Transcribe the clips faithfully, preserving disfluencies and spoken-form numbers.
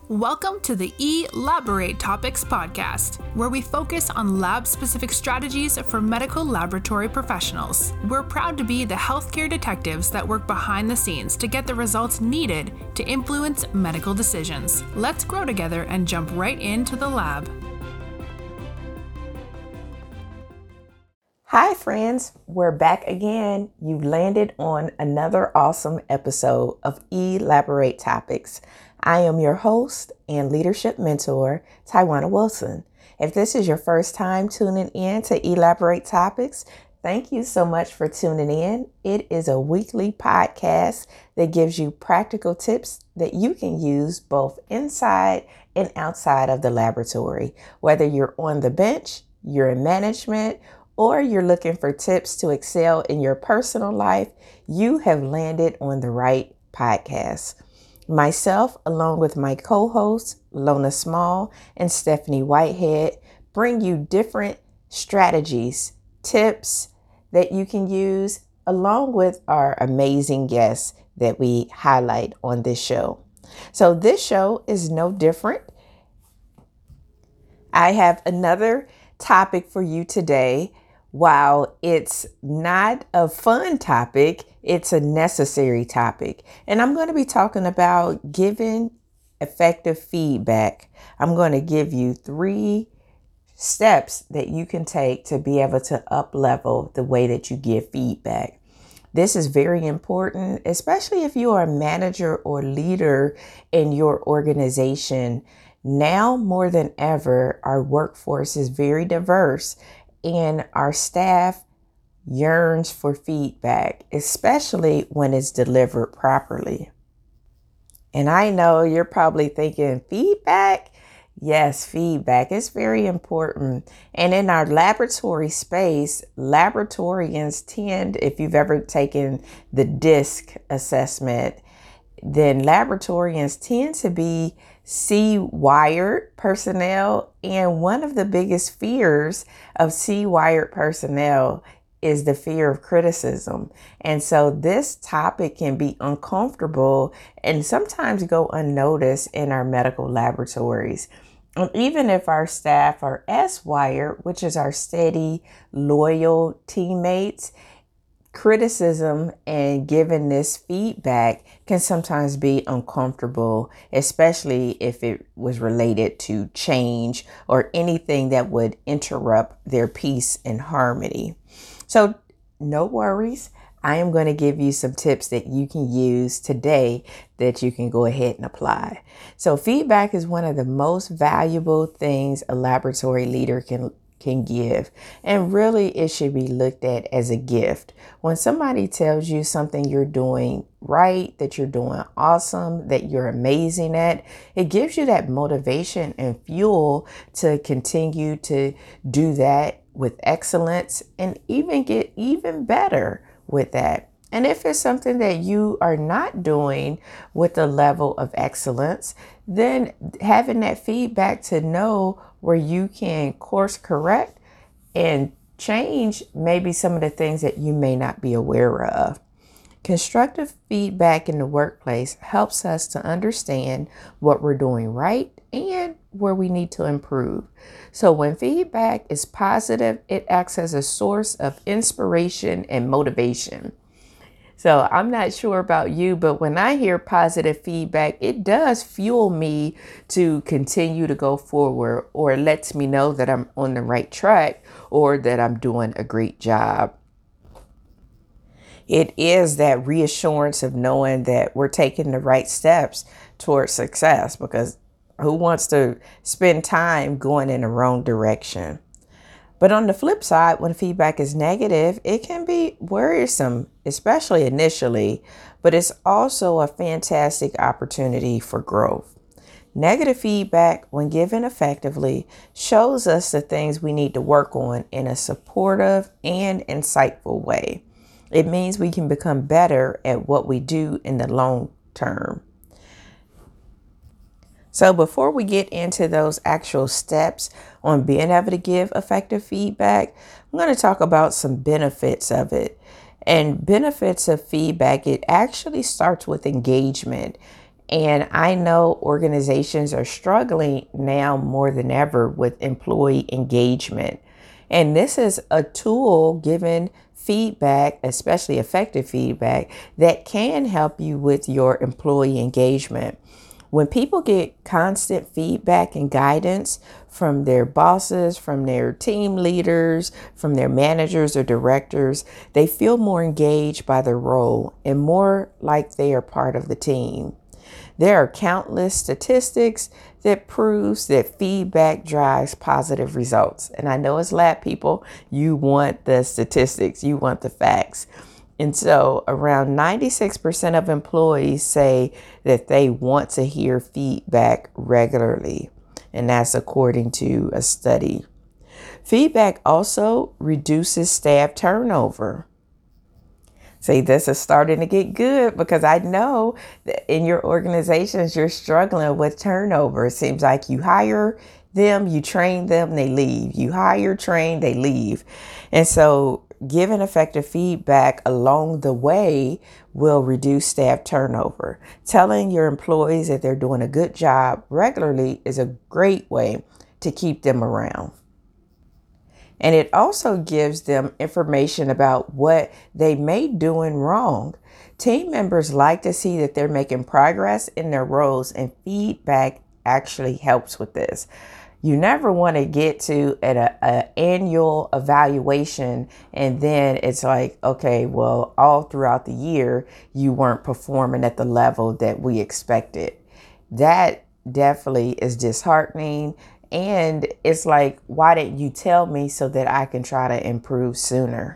Welcome to the Elaborate Topics podcast, where we focus on lab-specific strategies for medical laboratory professionals. We're proud to be the healthcare detectives that work behind the scenes to get the results needed to influence medical decisions. Let's grow together and jump right into the lab. Hi friends, we're back again. You've landed on another awesome episode of Elaborate Topics. I am your host and leadership mentor, Tywana Wilson. If this is your first time tuning in to Elaborate Topics, thank you so much for tuning in. It is a weekly podcast that gives you practical tips that you can use both inside and outside of the laboratory. Whether you're on the bench, you're in management, or you're looking for tips to excel in your personal life, you have landed on the right podcast. Myself, along with my co-hosts, Lona Small and Stephanie Whitehead, bring you different strategies, tips that you can use, along with our amazing guests that we highlight on this show. So this show is no different. I have another topic for you today. While it's not a fun topic, it's a necessary topic. And I'm going to be talking about giving effective feedback. I'm going to give you three steps that you can take to be able to up-level the way that you give feedback. This is very important, especially if you are a manager or leader in your organization. Now more than ever, our workforce is very diverse. And our staff yearns for feedback, especially when it's delivered properly. And I know you're probably thinking, feedback? Yes, feedback is very important. And in our laboratory space, laboratorians tend, if you've ever taken the DISC assessment, then laboratorians tend to be C-wired personnel. And one of the biggest fears of C-wired personnel is the fear of criticism. And so this topic can be uncomfortable and sometimes go unnoticed in our medical laboratories. And even if our staff are S-wired, which is our steady, loyal teammates, criticism and giving this feedback can sometimes be uncomfortable, especially if it was related to change or anything that would interrupt their peace and harmony. So no worries. I am going to give you some tips that you can use today that you can go ahead and apply. So feedback is one of the most valuable things a laboratory leader can can give. And really, it should be looked at as a gift. When somebody tells you something you're doing right, that you're doing awesome, that you're amazing at, it gives you that motivation and fuel to continue to do that with excellence and even get even better with that. And if it's something that you are not doing with the level of excellence, then having that feedback to know where you can course correct and change maybe some of the things that you may not be aware of. Constructive feedback in the workplace helps us to understand what we're doing right and where we need to improve. So when feedback is positive, it acts as a source of inspiration and motivation. So I'm not sure about you, but when I hear positive feedback, it does fuel me to continue to go forward, or it lets me know that I'm on the right track or that I'm doing a great job. It is that reassurance of knowing that we're taking the right steps towards success, because who wants to spend time going in the wrong direction? But on the flip side, when feedback is negative, it can be worrisome, especially initially, but it's also a fantastic opportunity for growth. Negative feedback, when given effectively, shows us the things we need to work on in a supportive and insightful way. It means we can become better at what we do in the long term. So before we get into those actual steps on being able to give effective feedback, I'm going to talk about some benefits of it. And benefits of feedback, it actually starts with engagement. And I know organizations are struggling now more than ever with employee engagement. And this is a tool given feedback, especially effective feedback, that can help you with your employee engagement. When people get constant feedback and guidance from their bosses, from their team leaders, from their managers or directors, they feel more engaged by their role and more like they are part of the team. There are countless statistics that proves that feedback drives positive results. And I know as lab people, you want the statistics, you want the facts. And so around ninety-six percent of employees say that they want to hear feedback regularly. And that's according to a study. Feedback also reduces staff turnover. See, this is starting to get good because I know that in your organizations, you're struggling with turnover. It seems like you hire them, you train them, they leave. You hire, train, they leave. And so giving effective feedback along the way will reduce staff turnover. Telling your employees that they're doing a good job regularly is a great way to keep them around. And it also gives them information about what they may be doing wrong. Team members like to see that they're making progress in their roles, and feedback actually helps with this. You never want to get to an a, a annual evaluation and then it's like, okay, well, all throughout the year, you weren't performing at the level that we expected. That definitely is disheartening. And it's like, why didn't you tell me so that I can try to improve sooner?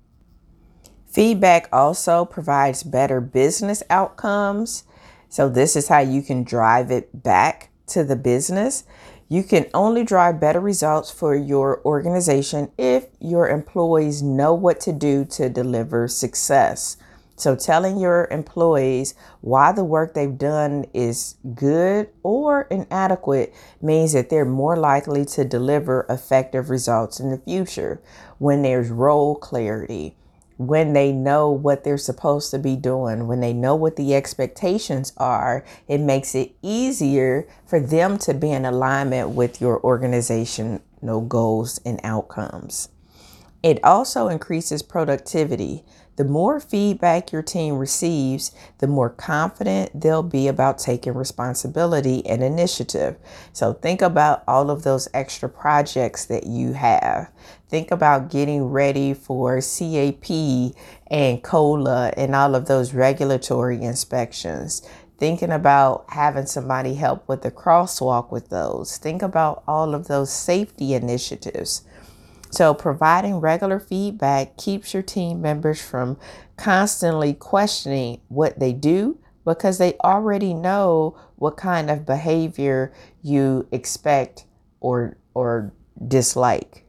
Feedback also provides better business outcomes. So this is how you can drive it back to the business. You can only drive better results for your organization if your employees know what to do to deliver success. So telling your employees why the work they've done is good or inadequate means that they're more likely to deliver effective results in the future. When there's role clarity, when they know what they're supposed to be doing, when they know what the expectations are, it makes it easier for them to be in alignment with your organizational goals and outcomes. It also increases productivity. The more feedback your team receives, the more confident they'll be about taking responsibility and initiative. So think about all of those extra projects that you have. Think about getting ready for C A P and COLA and all of those regulatory inspections. Thinking about having somebody help with the crosswalk with those. Think about all of those safety initiatives. So providing regular feedback keeps your team members from constantly questioning what they do because they already know what kind of behavior you expect or or dislike.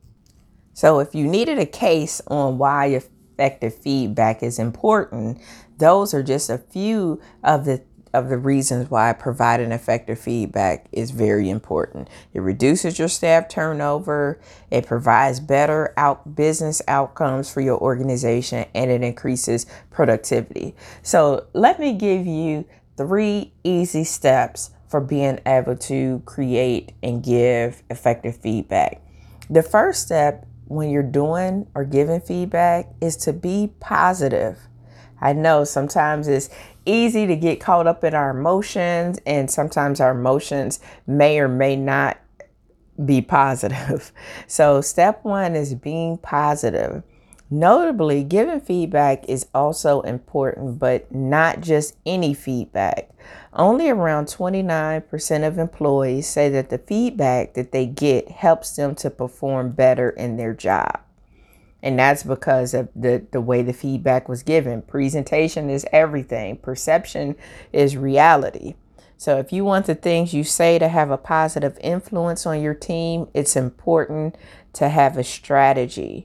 So if you needed a case on why effective feedback is important, those are just a few of the of the reasons why providing effective feedback is very important. It reduces your staff turnover, it provides better out business outcomes for your organization, and it increases productivity. So let me give you three easy steps for being able to create and give effective feedback. The first step when you're doing or giving feedback is to be positive. I know sometimes it's easy to get caught up in our emotions, and sometimes our emotions may or may not be positive. So step one is being positive. Notably, giving feedback is also important, but not just any feedback. Only around twenty-nine percent of employees say that the feedback that they get helps them to perform better in their job. And that's because of the, the way the feedback was given. Presentation is everything. Perception is reality. So if you want the things you say to have a positive influence on your team, it's important to have a strategy.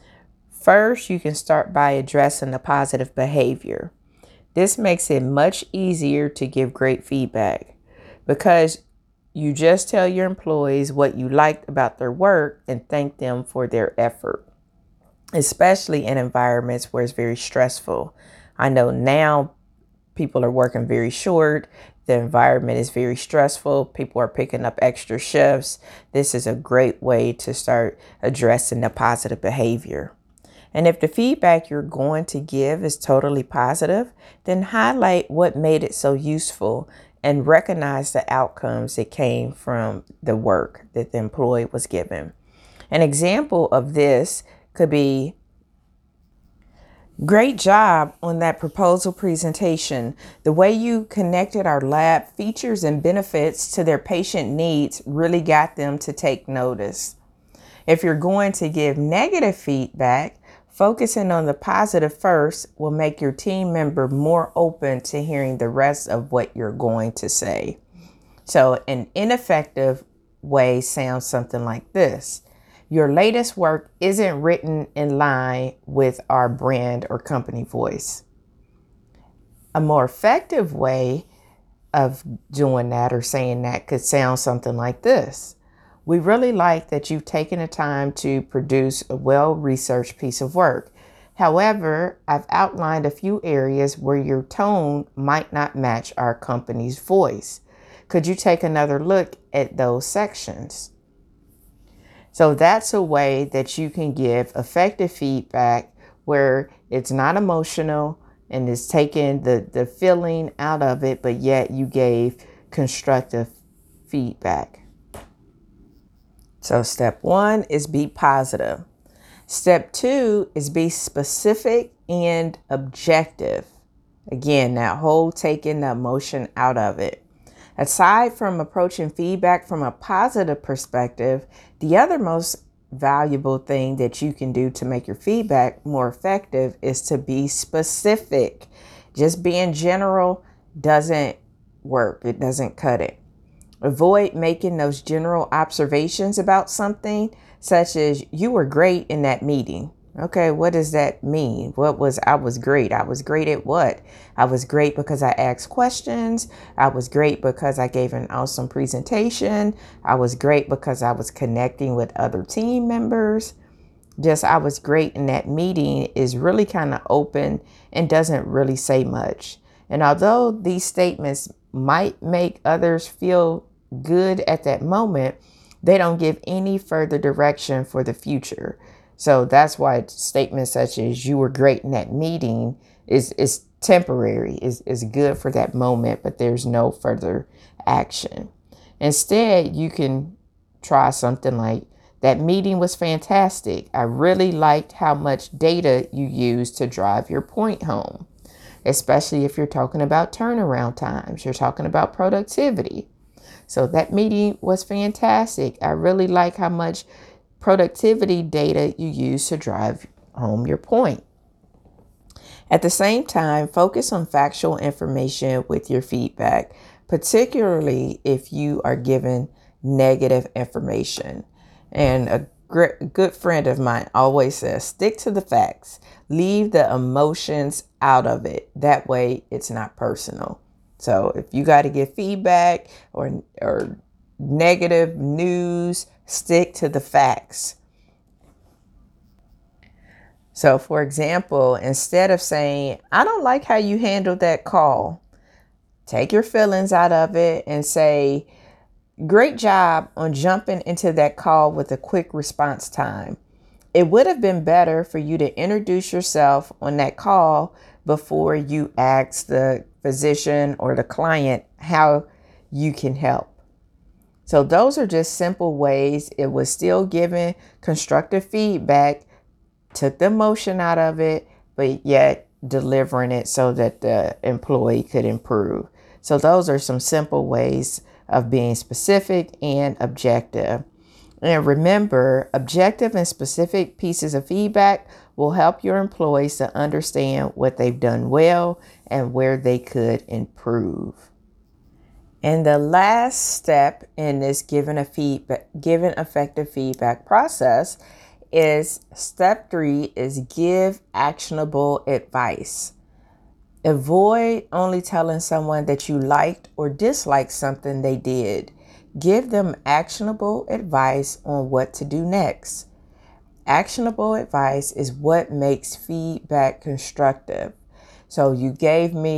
First, you can start by addressing the positive behavior. This makes it much easier to give great feedback because you just tell your employees what you liked about their work and thank them for their effort, especially in environments where it's very stressful. I know now people are working very short. The environment is very stressful. People are picking up extra shifts. This is a great way to start addressing the positive behavior. And if the feedback you're going to give is totally positive, then highlight what made it so useful and recognize the outcomes that came from the work that the employee was given. An example of this could be, great job on that proposal presentation. The way you connected our lab features and benefits to their patient needs really got them to take notice. If you're going to give negative feedback, focusing on the positive first will make your team member more open to hearing the rest of what you're going to say. So an ineffective way sounds something like this. Your latest work isn't written in line with our brand or company voice. A more effective way of doing that or saying that could sound something like this. We really like that you've taken the time to produce a well-researched piece of work. However, I've outlined a few areas where your tone might not match our company's voice. Could you take another look at those sections? So that's a way that you can give effective feedback where it's not emotional and it's taking the, the feeling out of it, but yet you gave constructive feedback. So step one is be positive. Step two is be specific and objective. Again, that whole taking the emotion out of it. Aside from approaching feedback from a positive perspective, the other most valuable thing that you can do to make your feedback more effective is to be specific. Just being general doesn't work. It doesn't cut it. Avoid making those general observations about something, such as you were great in that meeting. Okay, what does that mean? What was, I was great. I was great at what? I was great because I asked questions. I was great because I gave an awesome presentation. I was great because I was connecting with other team members. Just, I was great in that meeting is really kind of open and doesn't really say much. And although these statements might make others feel good at that moment, they don't give any further direction for the future. So that's why statements such as you were great in that meeting is, is temporary, is, is good for that moment, but there's no further action. Instead, you can try something like, that meeting was fantastic. I really liked how much data you used to drive your point home, especially if you're talking about turnaround times, you're talking about productivity. So that meeting was fantastic. I really like how much productivity data you use to drive home your point. At the same time, focus on factual information with your feedback, particularly if you are given negative information. And a great, good friend of mine always says, stick to the facts, leave the emotions out of it. That way it's not personal. So if you got to give feedback or, or negative news, stick to the facts. So for example, instead of saying, I don't like how you handled that call, take your feelings out of it and say, great job on jumping into that call with a quick response time. It would have been better for you to introduce yourself on that call before you ask the physician or the client how you can help. So those are just simple ways. It was still giving constructive feedback, took the emotion out of it, but yet delivering it so that the employee could improve. So those are some simple ways of being specific and objective. And remember, objective and specific pieces of feedback will help your employees to understand what they've done well and where they could improve. And the last step in this given a feedback, given effective feedback process is step three is give actionable advice. Avoid only telling someone that you liked or disliked something they did. Give them actionable advice on what to do next. Actionable advice is what makes feedback constructive. So you gave me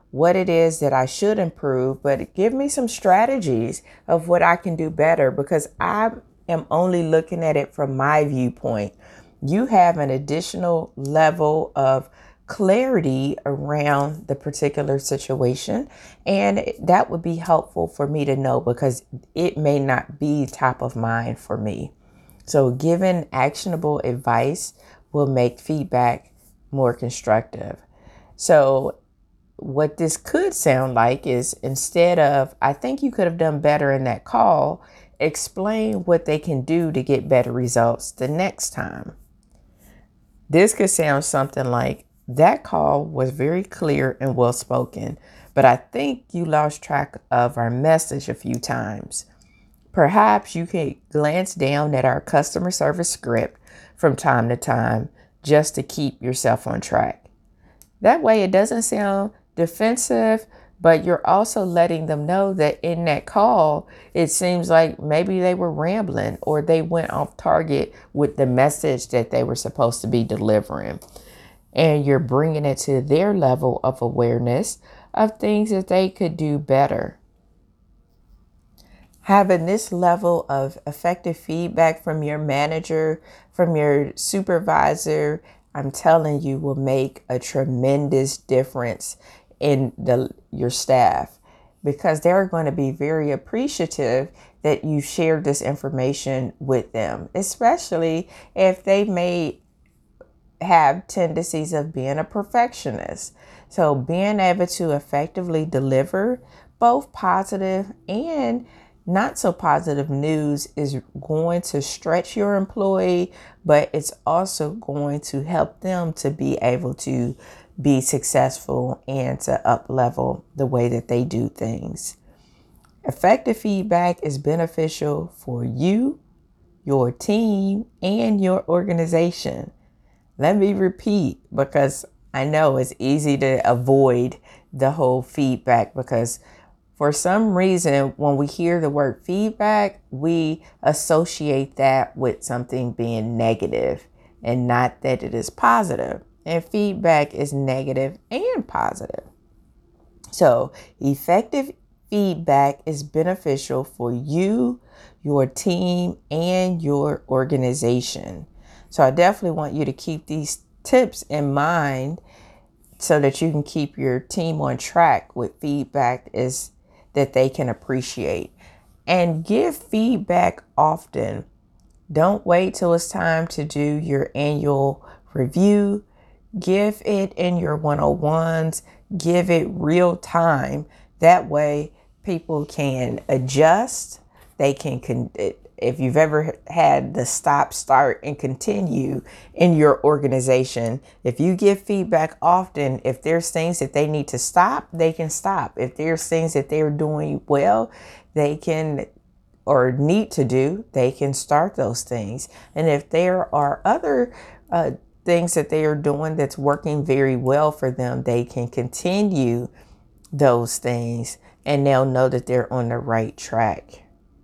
what it is that I should improve, but give me some strategies of what I can do better, because I am only looking at it from my viewpoint. You have an additional level of clarity around the particular situation, and that would be helpful for me to know because it may not be top of mind for me. So giving actionable advice will make feedback more constructive. So what this could sound like is, instead of, I think you could have done better in that call, explain what they can do to get better results the next time. This could sound something like, that call was very clear and well spoken, but I think you lost track of our message a few times. Perhaps you could glance down at our customer service script from time to time just to keep yourself on track. That way it doesn't sound defensive, but you're also letting them know that in that call, it seems like maybe they were rambling or they went off target with the message that they were supposed to be delivering. And you're bringing it to their level of awareness of things that they could do better. Having this level of effective feedback from your manager, from your supervisor, I'm telling you, will make a tremendous difference in the your staff, because they're going to be very appreciative that you shared this information with them, especially if they may have tendencies of being a perfectionist. So being able to effectively deliver both positive and not so positive news is going to stretch your employee, but it's also going to help them to be able to be successful and to up level the way that they do things. Effective feedback is beneficial for you, your team, and your organization. Let me repeat, because I know it's easy to avoid the whole feedback, because for some reason, when we hear the word feedback, we associate that with something being negative and not that it is positive. And feedback is negative and positive. So effective feedback is beneficial for you, your team, and your organization. So I definitely want you to keep these tips in mind so that you can keep your team on track with feedback is that they can appreciate. And give feedback often. Don't wait till it's time to do your annual review. Give it in your one-on-ones. Give it real time. That way people can adjust. They can, con- if you've ever had the stop, start, and continue in your organization, if you give feedback often, if there's things that they need to stop, they can stop. If there's things that they're doing well, they can, or need to do, they can start those things. And if there are other uh, things that they are doing that's working very well for them, they can continue those things and they'll know that they're on the right track.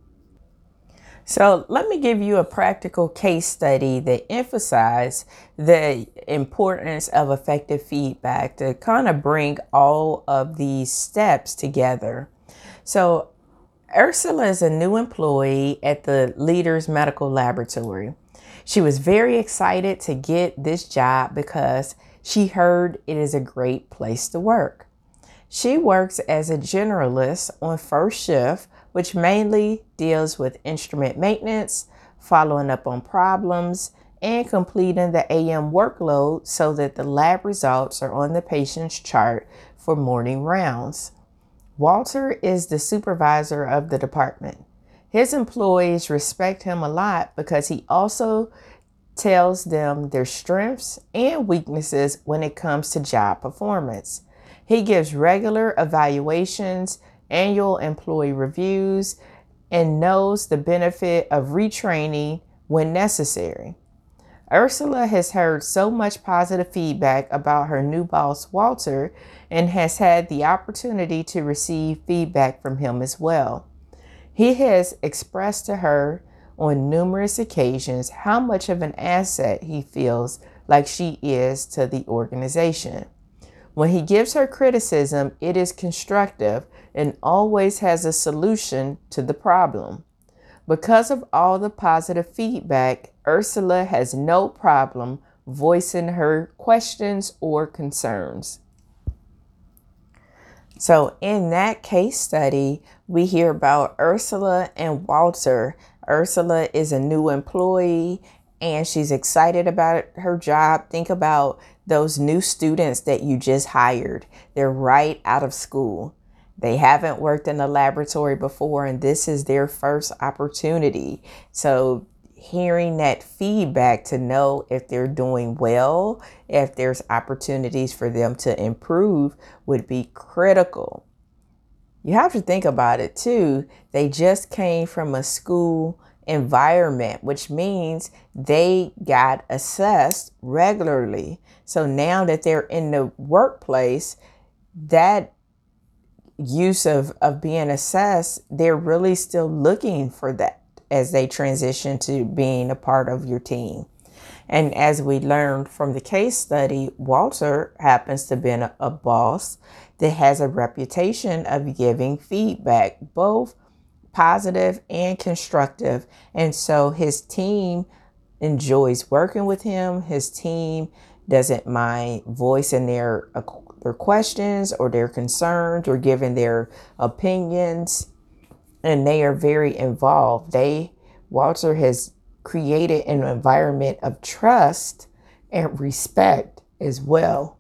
So let me give you a practical case study that emphasizes the importance of effective feedback to kind of bring all of these steps together. So Ursula is a new employee at the Leaders Medical Laboratory. She was very excited to get this job because she heard it is a great place to work. She works as a generalist on first shift, which mainly deals with instrument maintenance, following up on problems, and completing the A M workload so that the lab results are on the patient's chart for morning rounds. Walter is the supervisor of the department. His employees respect him a lot because he also tells them their strengths and weaknesses when it comes to job performance. He gives regular evaluations, annual employee reviews, and knows the benefit of retraining when necessary. Ursula has heard so much positive feedback about her new boss, Walter, and has had the opportunity to receive feedback from him as well. He has expressed to her on numerous occasions how much of an asset he feels like she is to the organization. When he gives her criticism, it is constructive and always has a solution to the problem. Because of all the positive feedback, Ursula has no problem voicing her questions or concerns. So in that case study, we hear about Ursula and Walter. Ursula is a new employee and she's excited about her job. Think about those new students that you just hired. They're right out of school. They haven't worked in a laboratory before, and this is their first opportunity. So hearing that feedback to know if they're doing well, if there's opportunities for them to improve, would be critical. You have to think about it too. They just came from a school environment, which means they got assessed regularly. So now that they're in the workplace, that use of, of being assessed, they're really still looking for that as they transition to being a part of your team. And as we learned from the case study, Walter happens to be a, a boss that has a reputation of giving feedback, both positive and constructive. And so his team enjoys working with him. His team doesn't mind voicing their their questions or their concerns or giving their opinions, and they are very involved. They, Walter has created an environment of trust and respect as well.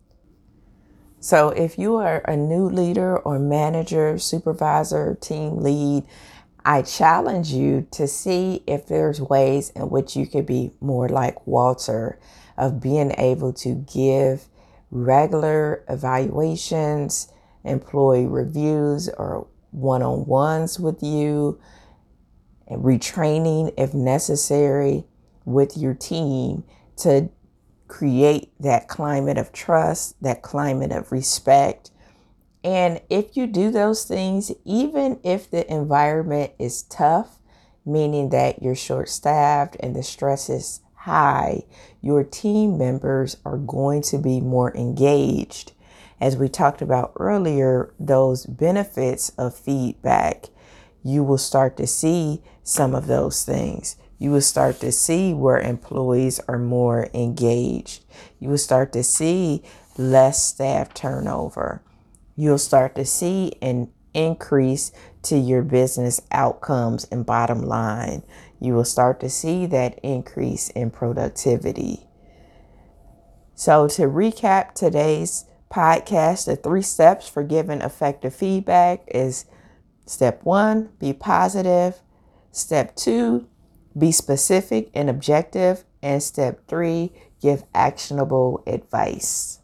So if you are a new leader or manager, supervisor, team lead, I challenge you to see if there's ways in which you could be more like Walter, of being able to give regular evaluations, employee reviews, or one-on-ones with you, and retraining if necessary with your team to create that climate of trust, that climate of respect. And if you do those things, even if the environment is tough, meaning that you're short-staffed and the stress is high, your team members are going to be more engaged. As we talked about earlier, those benefits of feedback, you will start to see some of those things. You will start to see where employees are more engaged. You will start to see less staff turnover. You'll start to see an increase to your business outcomes and bottom line. You will start to see that increase in productivity. So to recap today's podcast, the three steps for giving effective feedback is: step one, be positive. Step two, be specific and objective. And step three, give actionable advice.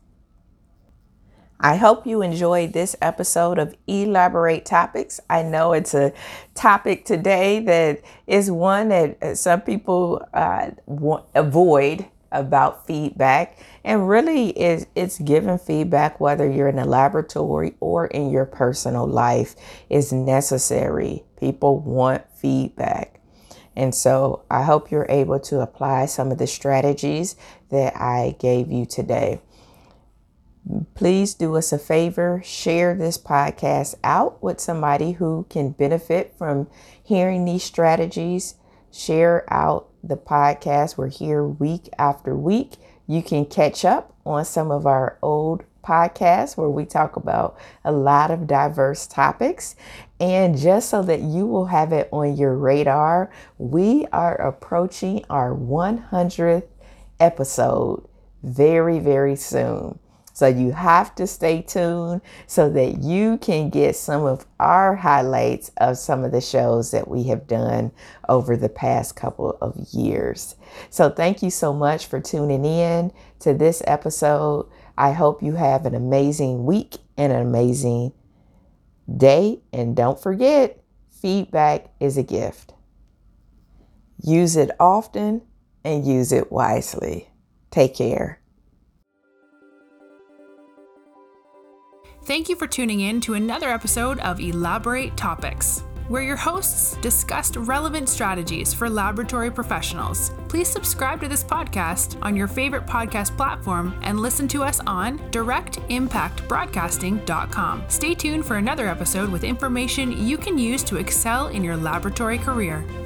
I hope you enjoyed this episode of Elaborate Topics. I know it's a topic today that is one that some people uh, want, avoid about feedback, and really is it's giving feedback, whether you're in a laboratory or in your personal life, is necessary. People want feedback. And so I hope you're able to apply some of the strategies that I gave you today. Please do us a favor, share this podcast out with somebody who can benefit from hearing these strategies. Share out the podcast. We're here week after week. You can catch up on some of our old podcasts where we talk about a lot of diverse topics. And just so that you will have it on your radar, we are approaching our one hundredth episode very, very soon. So you have to stay tuned so that you can get some of our highlights of some of the shows that we have done over the past couple of years. So thank you so much for tuning in to this episode. I hope you have an amazing week and an amazing day. And don't forget, feedback is a gift. Use it often and use it wisely. Take care. Thank you for tuning in to another episode of Elaborate Topics. where your hosts discussed relevant strategies for laboratory professionals. Please subscribe to this podcast on your favorite podcast platform and listen to us on direct impact broadcasting dot com. Stay tuned for another episode with information you can use to excel in your laboratory career.